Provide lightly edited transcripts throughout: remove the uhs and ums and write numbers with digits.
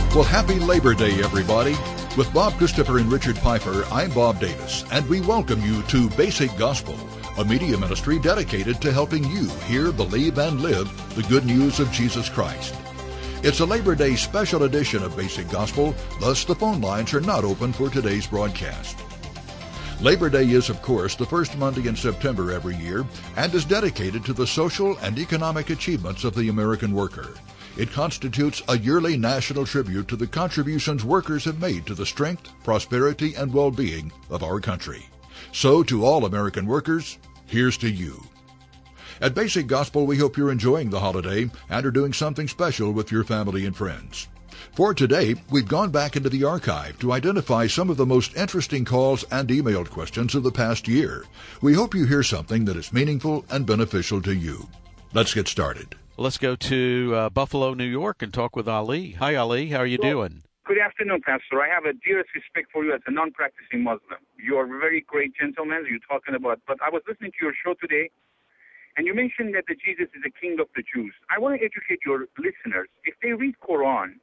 Well, happy Labor Day, everybody. With Bob Christopher and Richard Piper, I'm Bob Davis, and we welcome you to Basic Gospel, a media ministry dedicated to helping you hear, believe, and live the good news of Jesus Christ. It's a Labor Day special edition of Basic Gospel, thus the phone lines are not open for today's broadcast. Labor Day is, of course, the first Monday in September every year and is dedicated to the social and economic achievements of the American worker. It constitutes a yearly national tribute to the contributions workers have made to the strength, prosperity, and well-being of our country. So, to all American workers, here's to you. At Basic Gospel, we hope you're enjoying the holiday and are doing something special with your family and friends. For today, we've gone back into the archive to identify some of the most interesting calls and emailed questions of the past year. We hope you hear something that is meaningful and beneficial to you. Let's get started. Let's go to Buffalo, New York, and talk with Ali. Hi, Ali. How are you doing? Good afternoon, Pastor. I have a dearest respect for you as a non-practicing Muslim. You are a very great gentleman. You're talking about, but I was listening to your show today, and you mentioned that Jesus is the King of the Jews. I want to educate your listeners. If they read Quran,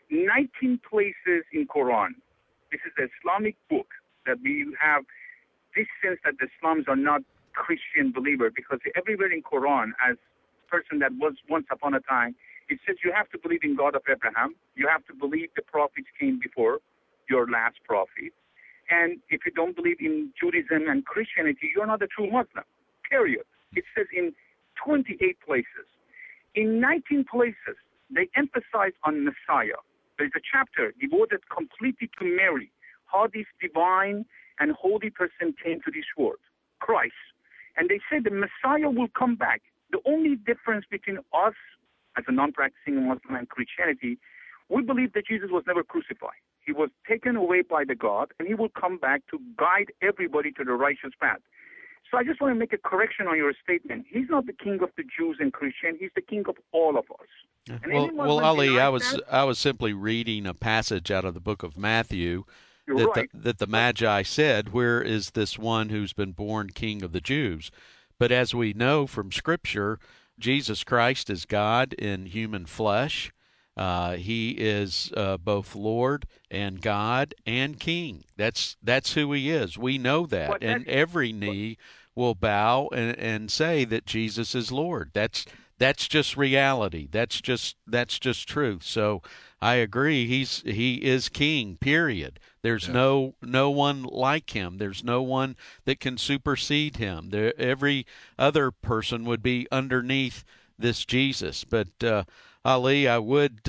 19 places in Quran, this is the Islamic book, that we have this sense that the Islams are not Christian believer, because everywhere in Quran, as person that was once upon a time, it says you have to believe in God of Abraham, you have to believe the prophets came before your last prophet, and if you don't believe in Judaism and Christianity, you're not a true Muslim, period. It says in 28 places. In 19 places, they emphasize on Messiah. There's a chapter devoted completely to Mary, how this divine and holy person came to this world, Christ. And they say the Messiah will come back. The only difference between us as a non-practicing Muslim and Christianity, we believe that Jesus was never crucified. He was taken away by the God, and he will come back to guide everybody to the righteous path. So I just want to make a correction on your statement. He's not the king of the Jews and Christians. He's the king of all of us. Well, Ali, I was simply reading a passage out of the book of Matthew that the Magi said, "Where is this one who's been born King of the Jews?" But as we know from Scripture, Jesus Christ is God in human flesh. He is both Lord and God and King. That's who he is. We know that, and every knee will bow and say that Jesus is Lord. That's just reality. That's just truth. So I agree. He is King. Period. There's no one like him. There's no one that can supersede him. Every other person would be underneath this Jesus. But Ali, I would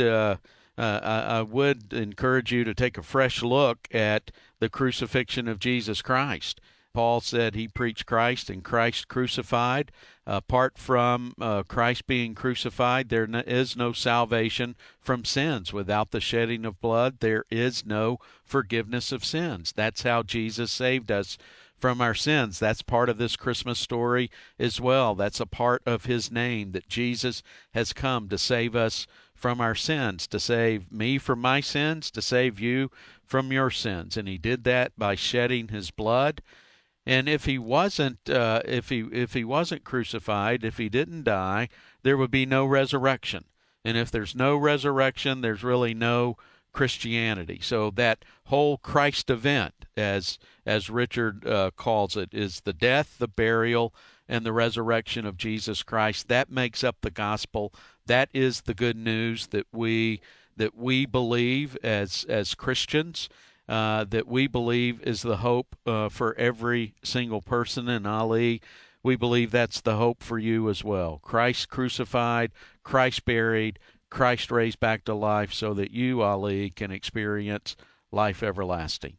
encourage you to take a fresh look at the crucifixion of Jesus Christ. Paul said he preached Christ and Christ crucified. Apart from Christ being crucified, there is no salvation from sins. Without the shedding of blood, there is no forgiveness of sins. That's how Jesus saved us from our sins. That's part of this Christmas story as well. That's a part of his name, that Jesus has come to save us from our sins, to save me from my sins, to save you from your sins. And he did that by shedding his blood. And if he wasn't, if he wasn't crucified, if he didn't die, there would be no resurrection. And if there's no resurrection, there's really no Christianity. So that whole Christ event, as Richard calls it, is the death, the burial, and the resurrection of Jesus Christ. That makes up the gospel. That is the good news that we believe as Christians. That we believe is the hope for every single person. And Ali, we believe that's the hope for you as well. Christ crucified, Christ buried, Christ raised back to life, so that you, Ali, can experience life everlasting.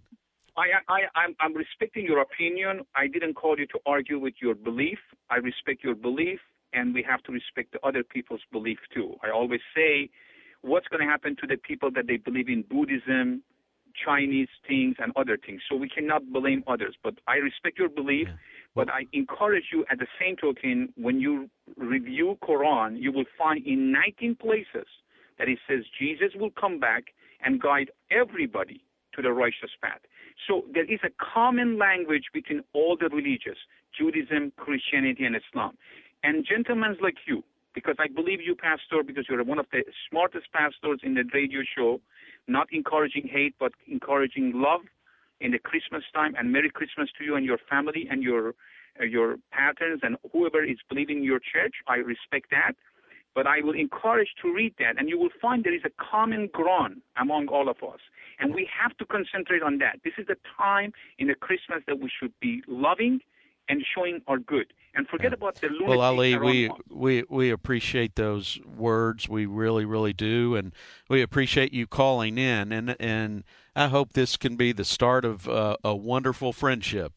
I'm respecting your opinion. I didn't call you to argue with your belief. I respect your belief, and we have to respect the other people's belief too. I always say, what's going to happen to the people that they believe in Buddhism, Chinese things, and other things? So we cannot blame others. But I respect your belief, but I encourage you at the same token, when you review Quran, you will find in 19 places that it says Jesus will come back and guide everybody to the righteous path. So there is a common language between all the religions, Judaism, Christianity, and Islam. And gentlemen like you, because I believe you, Pastor, because you're one of the smartest pastors in the radio show, not encouraging hate, but encouraging love in the Christmas time. And Merry Christmas to you and your family and your patrons and whoever is believing in your church. I respect that. But I will encourage to read that, and you will find there is a common ground among all of us. And we have to concentrate on that. This is the time in the Christmas that we should be loving and showing our good. And forget about the lunatic. Well, Ali, we appreciate those words. We really, really do. And we appreciate you calling in. And I hope this can be the start of a wonderful friendship,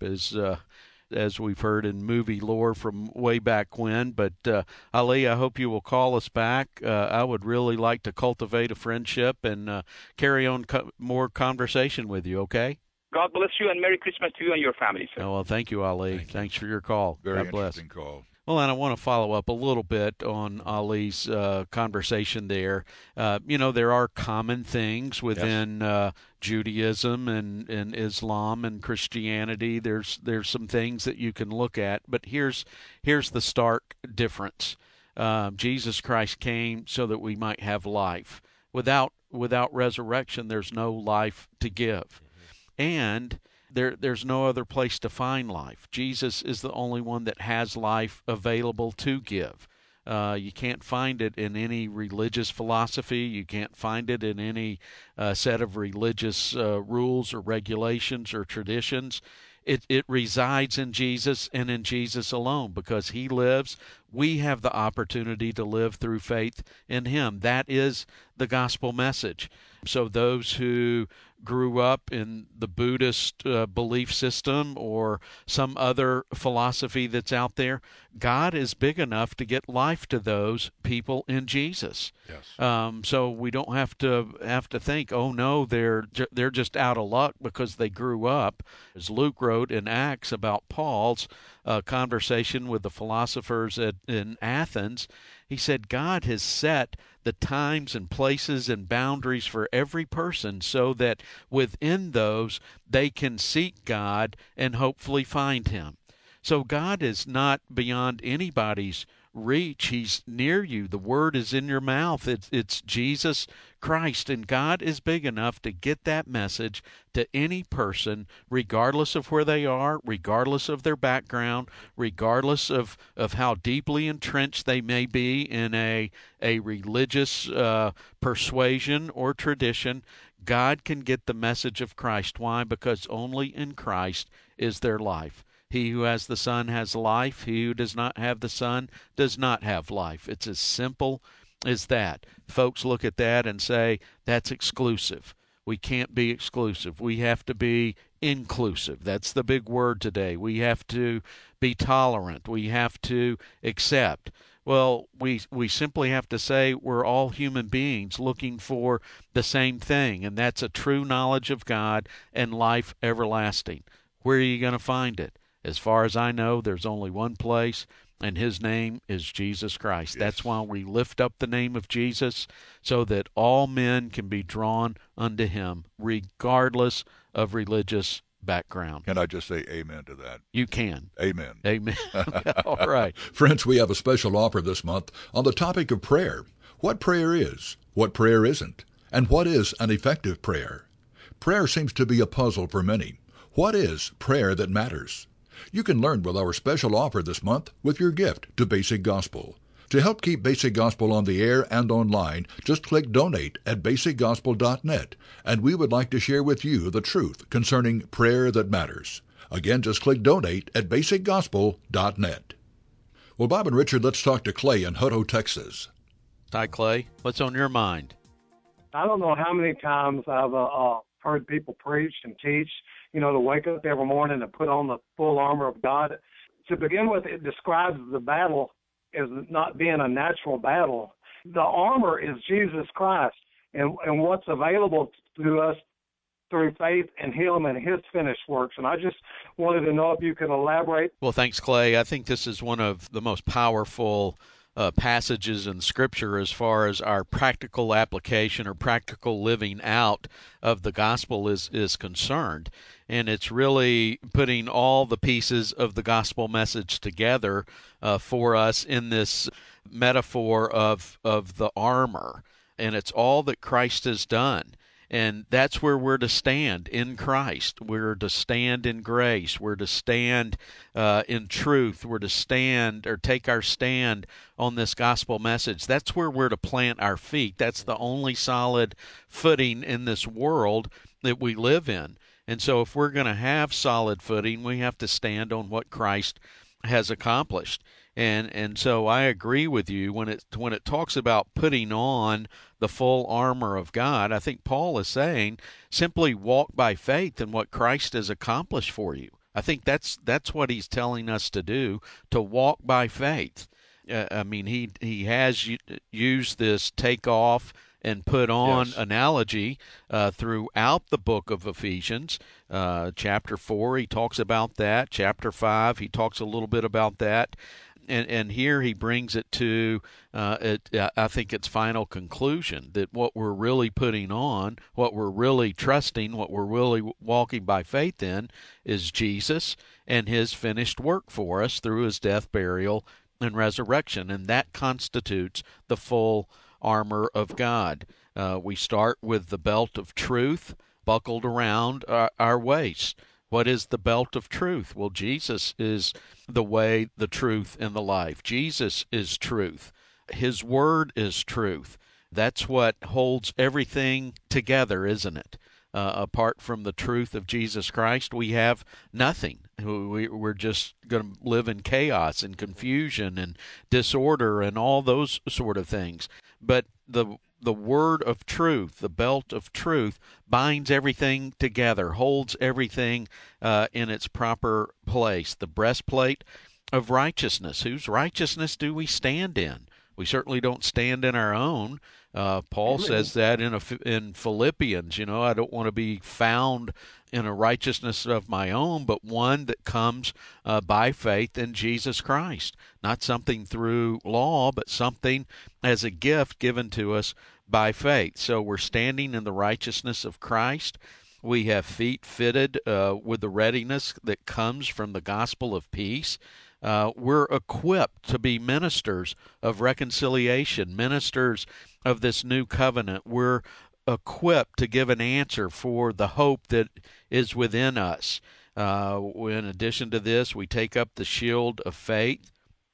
as we've heard in movie lore from way back when. But, Ali, I hope you will call us back. I would really like to cultivate a friendship and carry on more conversation with you, okay? God bless you, and Merry Christmas to you and your family, sir. Oh, well, thank you, Ali. Thanks for your call. Very God bless. interesting call. Well, and I want to follow up a little bit on Ali's conversation there. There are common things within Judaism and Islam and Christianity. There's some things that you can look at, but here's the stark difference. Jesus Christ came so that we might have life. Without resurrection, there's no life to give. And there's no other place to find life. Jesus is the only one that has life available to give. You can't find it in any religious philosophy. You can't find it in any set of religious rules or regulations or traditions. It resides in Jesus and in Jesus alone. Because he lives, we have the opportunity to live through faith in him. That is the gospel message. So those who grew up in the Buddhist belief system or some other philosophy that's out there, God is big enough to get life to those people in Jesus. Yes. So we don't have to think, oh no, they're just out of luck because they grew up. As Luke wrote in Acts about Paul's conversation with the philosophers in Athens, he said God has set the times and places and boundaries for every person so that within those they can seek God and hopefully find him. So God is not beyond anybody's reach. He's near you. The word is in your mouth. It's Jesus Christ, and God is big enough to get that message to any person, regardless of where they are, regardless of their background, regardless of how deeply entrenched they may be in a religious persuasion or tradition. God can get the message of Christ. Why? Because only in Christ is there life. He who has the Son has life. He who does not have the Son does not have life. It's as simple as that. Folks look at that and say, that's exclusive. We can't be exclusive. We have to be inclusive. That's the big word today. We have to be tolerant. We have to accept. Well, we simply have to say we're all human beings looking for the same thing, and that's a true knowledge of God and life everlasting. Where are you going to find it? As far as I know, there's only one place, and his name is Jesus Christ. Yes. That's why we lift up the name of Jesus, so that all men can be drawn unto him, regardless of religious background. Can I just say amen to that? You can. Amen. Amen. All right. Friends, we have a special offer this month on the topic of prayer. What prayer is, what prayer isn't, and what is an effective prayer. Prayer seems to be a puzzle for many. What is prayer that matters? You can learn with our special offer this month with your gift to Basic Gospel. To help keep Basic Gospel on the air and online, just click Donate at basicgospel.net, and we would like to share with you the truth concerning prayer that matters. Again, just click Donate at basicgospel.net. Well, Bob and Richard, let's talk to Clay in Hutto, Texas. Hi, Clay. What's on your mind? I don't know how many times I've heard people preach and teach, to wake up every morning and put on the full armor of God. To begin with, it describes the battle as not being a natural battle. The armor is Jesus Christ and what's available to us through faith in him and his finished works. And I just wanted to know if you could elaborate. Well, thanks, Clay. I think this is one of the most powerful passages in Scripture as far as our practical application or practical living out of the gospel is concerned. And it's really putting all the pieces of the gospel message together for us in this metaphor of the armor. And it's all that Christ has done. And that's where we're to stand in Christ. We're to stand in grace. We're to stand in truth. We're to stand or take our stand on this gospel message. That's where we're to plant our feet. That's the only solid footing in this world that we live in. And so if we're going to have solid footing, we have to stand on what Christ has accomplished. And so I agree with you when it talks about putting on the full armor of God. I think Paul is saying simply walk by faith in what Christ has accomplished for you. I think that's what he's telling us to do, to walk by faith. I mean, he has used this take off and put on analogy throughout the book of Ephesians. Chapter 4, he talks about that. Chapter 5, he talks a little bit about that. And here he brings it to, I think, its final conclusion, that what we're really putting on, what we're really trusting, what we're really walking by faith in is Jesus and his finished work for us through his death, burial, and resurrection. And that constitutes the full armor of God. We start with the belt of truth buckled around our waist. What is the belt of truth? Well, Jesus is the way, the truth, and the life. Jesus is truth. His word is truth. That's what holds everything together, isn't it? Apart from the truth of Jesus Christ, we have nothing. We're just going to live in chaos and confusion and disorder and all those sort of things. But the word of truth, the belt of truth, binds everything together, holds everything in its proper place. The breastplate of righteousness. Whose righteousness do we stand in? We certainly don't stand in our own. Paul says that in Philippians, I don't want to be found in a righteousness of my own, but one that comes by faith in Jesus Christ. Not something through law, but something as a gift given to us by faith. So we're standing in the righteousness of Christ. We have feet fitted with the readiness that comes from the gospel of peace. We're equipped to be ministers of reconciliation, ministers of this new covenant. We're equipped to give an answer for the hope that is within us. In addition to this, we take up the shield of faith,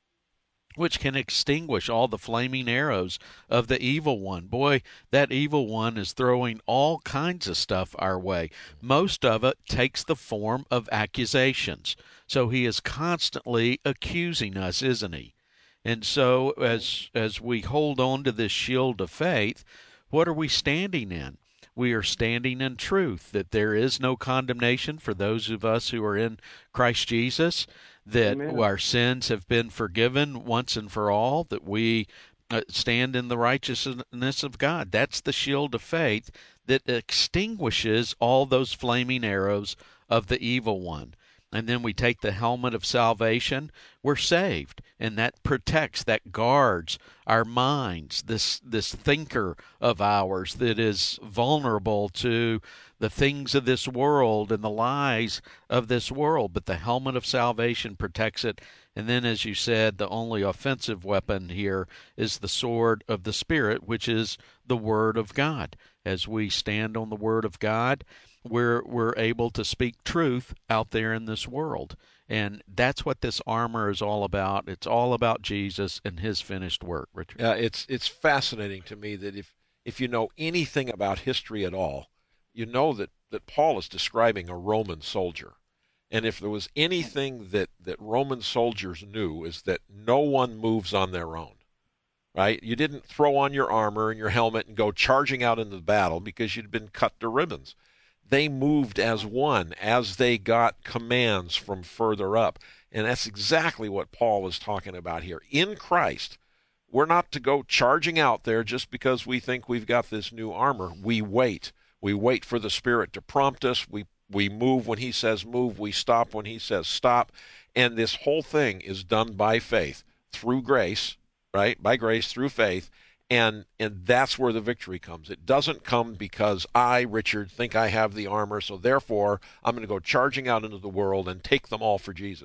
which can extinguish all the flaming arrows of the evil one. Boy, that evil one is throwing all kinds of stuff our way. Most of it takes the form of accusations. So he is constantly accusing us, isn't he? And so as we hold on to this shield of faith, what are we standing in? We are standing in truth, that there is no condemnation for those of us who are in Christ Jesus, that our sins have been forgiven once and for all, that we stand in the righteousness of God. That's the shield of faith that extinguishes all those flaming arrows of the evil one. And then we take the helmet of salvation. We're saved, and that protects, that guards our minds, this thinker of ours that is vulnerable to the things of this world and the lies of this world. But the helmet of salvation protects it. And then, as you said, the only offensive weapon here is the sword of the Spirit, which is the Word of God. As we stand on the Word of God, we're able to speak truth out there in this world. And that's what this armor is all about. It's all about Jesus and his finished work, Richard. It's fascinating to me that if you know anything about history at all, you know that Paul is describing a Roman soldier. And if there was anything that Roman soldiers knew, is that no one moves on their own, right? You didn't throw on your armor and your helmet and go charging out into the battle because you'd been cut to ribbons. They moved as one as they got commands from further up. And that's exactly what Paul is talking about here. In Christ, we're not to go charging out there just because we think we've got this new armor. We wait. We wait for the Spirit to prompt us. We move when he says move. We stop when he says stop. And this whole thing is done by faith, through grace, right? By grace, through faith. And that's where the victory comes. It doesn't come because I, Richard, think I have the armor, so therefore I'm going to go charging out into the world and take them all for Jesus.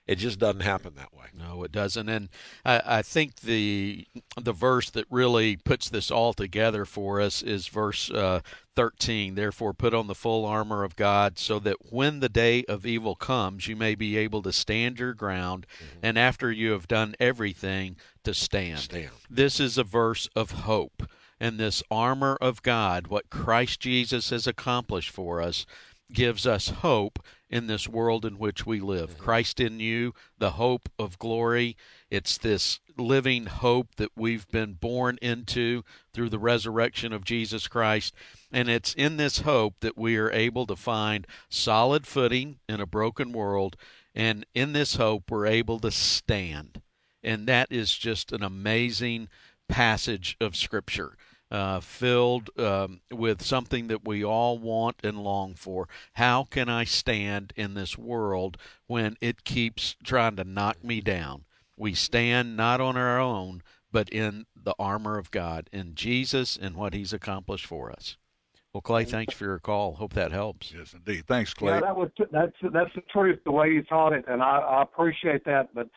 It just doesn't happen that way. No, it doesn't. And I think the verse that really puts this all together for us is verse 13. Therefore, put on the full armor of God, so that when the day of evil comes, you may be able to stand your ground, and after you have done everything, to stand. This is a verse of hope. And this armor of God, what Christ Jesus has accomplished for us, gives us hope in this world in which we live. Christ in you, the hope of glory. It's this living hope that we've been born into through the resurrection of Jesus Christ. And it's in this hope that we are able to find solid footing in a broken world. And in this hope, we're able to stand. And that is just an amazing passage of Scripture. Filled with something that we all want and long for. How can I stand in this world when it keeps trying to knock me down? We stand not on our own, but in the armor of God, in Jesus and what He's accomplished for us. Well, Clay, thanks for your call. Hope that helps. Yes, indeed. Thanks, Clay. Yeah, that's the truth, the way you taught it, and I appreciate that. But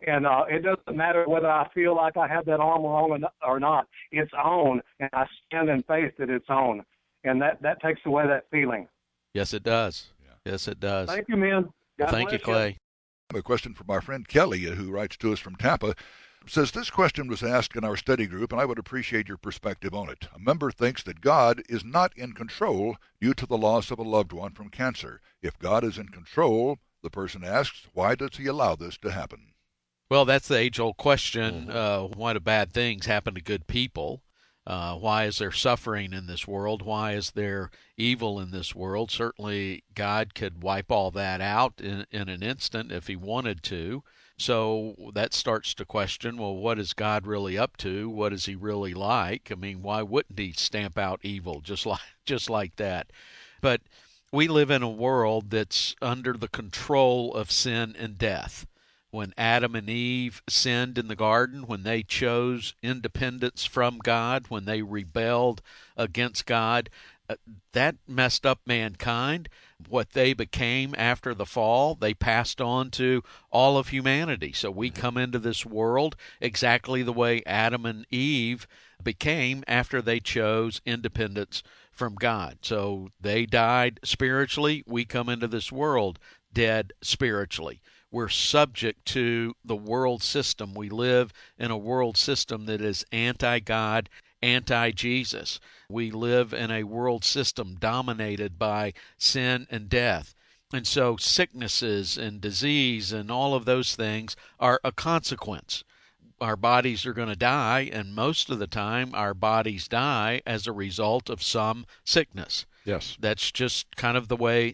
it doesn't matter whether I feel like I have that armor on or not. It's on, and I stand in faith that it's on. And that takes away that feeling. Yes, it does. Yeah. Yes, it does. Thank you, man. Thank you, Clay. A question from our friend Kelly, who writes to us from Tampa, says, this question was asked in our study group, and I would appreciate your perspective on it. A member thinks that God is not in control due to the loss of a loved one from cancer. If God is in control, the person asks, why does He allow this to happen? Well, that's the age-old question. Why do bad things happen to good people? Why is there suffering in this world? Why is there evil in this world? Certainly, God could wipe all that out in an instant if He wanted to. So that starts to question, well, what is God really up to? What is He really like? I mean, why wouldn't He stamp out evil just like that? But we live in a world that's under the control of sin and death. When Adam and Eve sinned in the garden, when they chose independence from God, when they rebelled against God, that messed up mankind. What they became after the fall, they passed on to all of humanity. So we come into this world exactly the way Adam and Eve became after they chose independence from God. So they died spiritually. We come into this world dead spiritually. We're subject to the world system. We live in a world system that is anti-God, anti-Jesus. We live in a world system dominated by sin and death. And so sicknesses and disease and all of those things are a consequence. Our bodies are going to die, and most of the time our bodies die as a result of some sickness. Yes. That's just kind of the way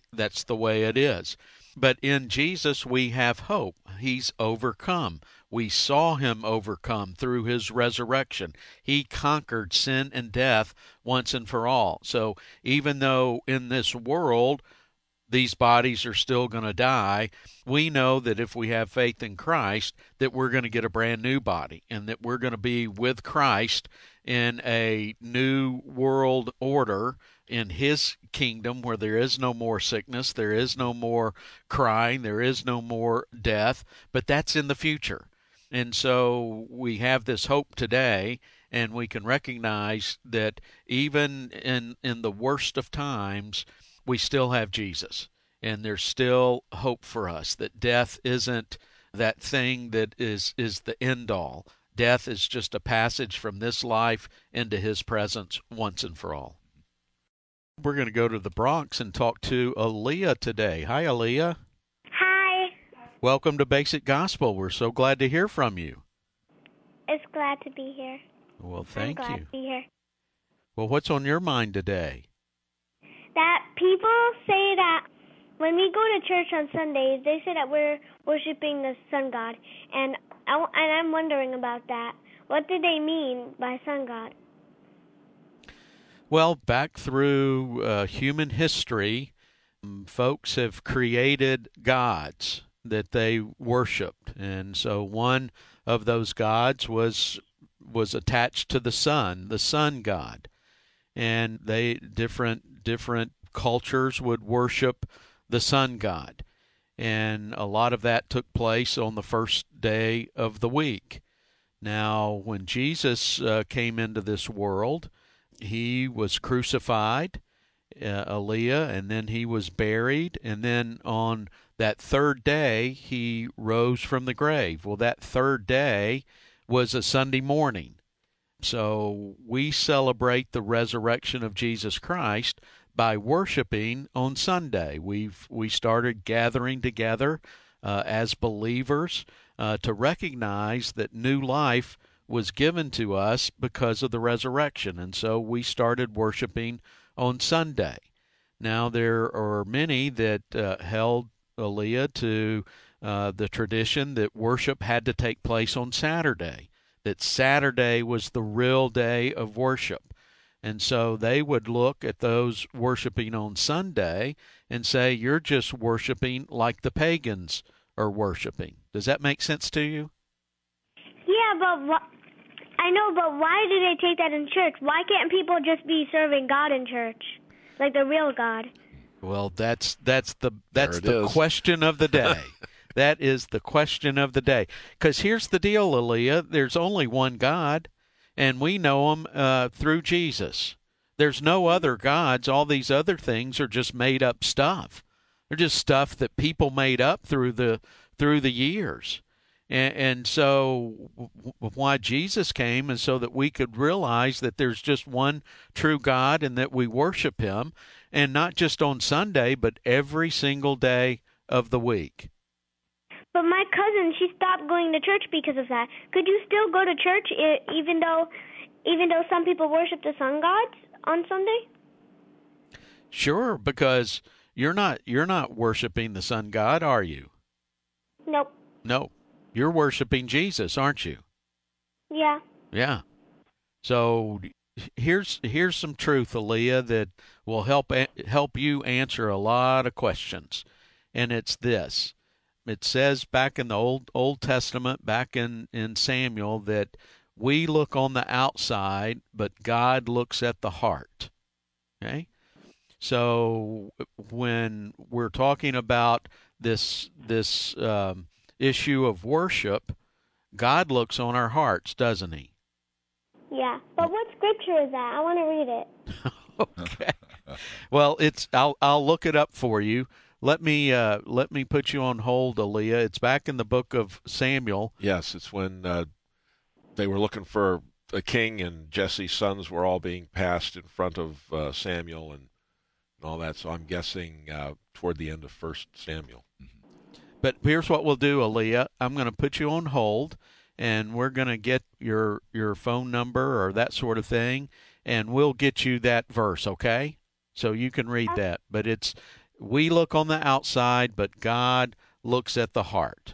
it is. But in Jesus, we have hope. He's overcome. We saw Him overcome through His resurrection. He conquered sin and death once and for all. So even though in this world these bodies are still going to die, we know that if we have faith in Christ, that we're going to get a brand new body and that we're going to be with Christ in a new world order, in His kingdom, where there is no more sickness, there is no more crying, there is no more death, but that's in the future. And so we have this hope today, and we can recognize that even in the worst of times, we still have Jesus, and there's still hope for us, that death isn't that thing that is the end all. Death is just a passage from this life into His presence once and for all. We're going to go to the Bronx and talk to Aaliyah today. Hi, Aaliyah. Hi. Welcome to Basic Gospel. We're so glad to hear from you. It's glad to be here. Well, thank I'm glad you. to be here. Well, what's on your mind today? That people say that when we go to church on Sundays, they say that we're worshiping the sun god, and I'm wondering about that. What do they mean by sun god? Well, back through human history, folks have created gods that they worshipped, and so one of those gods was attached to the sun god, and they different cultures would worship the sun god. and a lot of that took place on the first day of the week. Now, when Jesus came into this world, he was crucified, Aaliyah, and then he was buried, and then on that third day, he rose from the grave. Well, that third day was a Sunday morning. So we celebrate the resurrection of Jesus Christ by worshiping on Sunday. We started gathering together as believers to recognize that new life was given to us because of the resurrection, and so we started worshiping on Sunday. Now, there are many that held, Aaliyah, to the tradition that worship had to take place on Saturday, that Saturday was the real day of worship. And so they would look at those worshiping on Sunday and say, you're just worshiping like the pagans are worshiping. Does that make sense to you? Yeah, but I know, but why do they take that in church? Why can't people just be serving God in church, like the real God? Well, that's the question of the day. That is the question of the day. Because here's the deal, Aaliyah. There's only one God, and we know him through Jesus. There's no other gods. All these other things are just made up stuff. They're just stuff that people made up through the years. And so why Jesus came is so that we could realize that there's just one true God and that we worship him, and not just on Sunday, but every single day of the week. But my cousin, she stopped going to church because of that. Could you still go to church even though some people worship the sun gods on Sunday? Sure, because you're not worshiping the sun god, are you? Nope. No. You're worshiping Jesus, aren't you? Yeah. Yeah. So here's some truth, Aaliyah, that will help you answer a lot of questions. And it's this. It says back in the Old Testament, back in Samuel, that we look on the outside, but God looks at the heart. Okay? So when we're talking about this issue of worship, God looks on our hearts, doesn't he? Yeah. But what scripture is that? I want to read it. Okay. Well, I'll look it up for you. Let me put you on hold, Aaliyah. It's back in the book of Samuel. Yes, it's when they were looking for a king, and Jesse's sons were all being passed in front of Samuel and all that. So I'm guessing toward the end of 1 Samuel. But here's what we'll do, Aaliyah. I'm going to put you on hold, and we're going to get your phone number or that sort of thing, and we'll get you that verse, okay? So you can read that. But it's, we look on the outside, but God looks at the heart.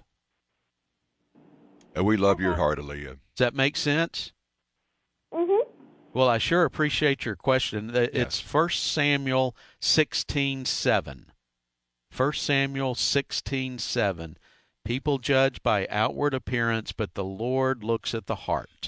And we love your heart, Aaliyah. Does that make sense? Mm-hmm. Well, I sure appreciate your question. It's 1 Samuel 16:7. 1 Samuel 16:7. People judge by outward appearance, but the Lord looks at the heart.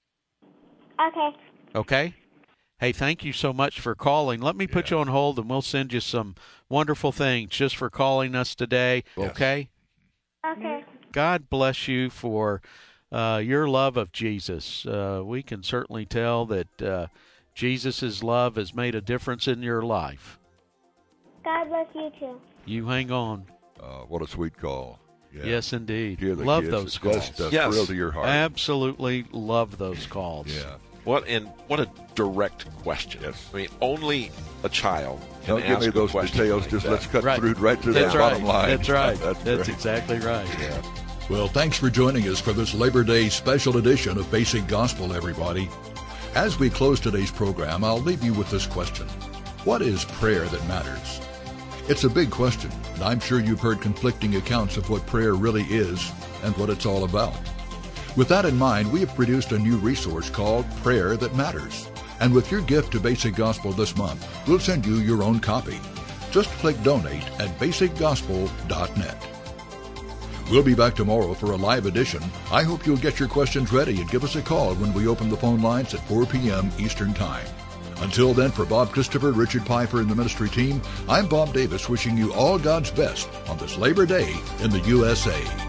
Okay. Okay? Hey, thank you so much for calling. Let me put you on hold, and we'll send you some wonderful things just for calling us today. Yes. Okay? Okay. God bless you for your love of Jesus. We can certainly tell that Jesus' love has made a difference in your life. God bless you too. You hang on. What a sweet call. Yeah. Yes, indeed. Hear the Love kids. those calls. Just a Yes. thrill to your heart. Absolutely love those calls. Yeah. What a direct question. Yes. I mean, only a child can Don't give ask me a those question details. like Just that. let's cut Right. through right to That's the right. bottom line. That's right. That's That's right. exactly right. Yeah. Well, thanks for joining us for this Labor Day special edition of Basic Gospel, everybody. As we close today's program, I'll leave you with this question. What is prayer that matters? It's a big question, and I'm sure you've heard conflicting accounts of what prayer really is and what it's all about. With that in mind, we have produced a new resource called Prayer That Matters. And with your gift to Basic Gospel this month, we'll send you your own copy. Just click Donate at basicgospel.net. We'll be back tomorrow for a live edition. I hope you'll get your questions ready and give us a call when we open the phone lines at 4 p.m. Eastern Time. Until then, for Bob Christopher, Richard Piper, and the ministry team, I'm Bob Davis, wishing you all God's best on this Labor Day in the USA.